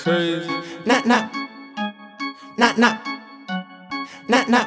crazy. Nah, nah. Nah, nah. Nah, nah.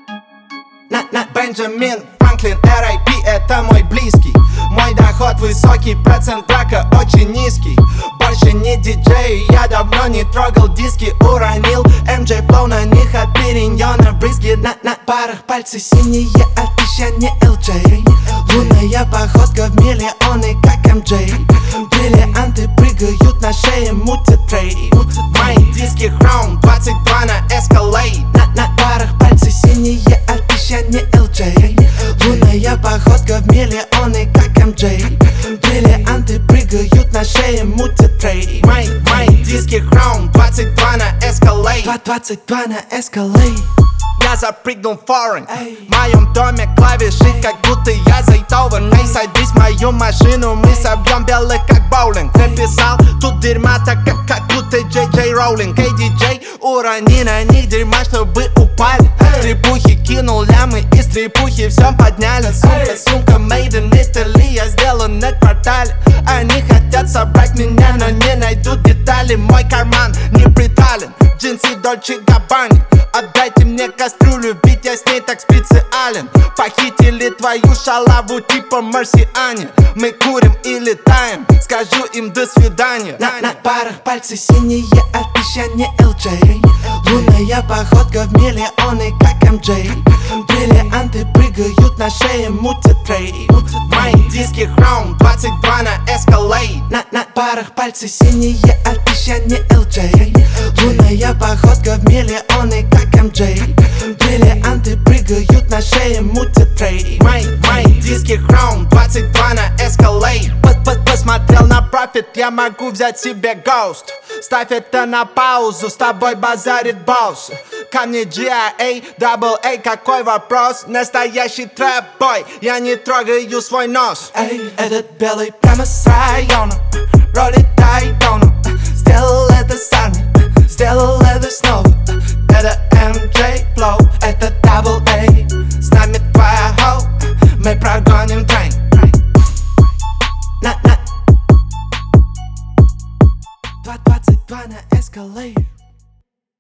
Nah, nah. Бенджамин Франклин, R.I.P. это мой близкий. Мой доход высокий, процент брака очень низкий. Больше не диджей, я давно не трогал диски. Уронил MJ Flow на них от периньона брызги. На парах пальцы синие, отпечатание LJ. Лунная походка в миллионы, как MJ. Бриллианты прыгают на шее, мутят трей. Мои диски Chrome 22 на Escalade. На парах пальцы синие, отпечатание LJ. Лунная походка в миллионы, как MJ. Бриллианты прыгают на шее, мутят трей. Мои диски Chrome 22 на Escalade. 22 на Escalade. Я запрыгнул в форен. В моем доме клавиши, как будто я зайтован. Эй, садись в мою машину, мы собьем белых, как боулинг. Написал тут дерьма, так как будто Джей Роулинг. Эй, диджей, урони на них дерьма, чтобы упали. Стрипухи кинул лямы, из стрипухи все подняли. Сумка made in Italy, я сделан на квартале. Они хотят собрать меня, но не найдут детали. Мой карман не притален, джинсы Dolce Gabbana. Отдайте мне кастрюлю, ведь я с ней так специален. Похитили твою шалаву типа марсиане. Мы курим и летаем, скажу им до свидания. На парах пальцы синие, отпечатание LJ. Лунная походка в миллионы, как MJ. Бриллианты прыгают на шее, мутят трей. Мои диски Chrome 22 на Escalade. На парах пальцы синие, отпечатание LJ. Лунная походка в миллионы, как MJ. Бриллианты прыгают на шее, мутят трей. Мои диски Chrome 22 на Escalade. Посмотрел на профит, я могу взять себе Ghost. Ставь это на паузу, с тобой базарит босс. Ко мне G.I.A, Double A, какой вопрос? Настоящий трэп-бой, я не трогаю свой нос. Эй, этот белый прямо с района.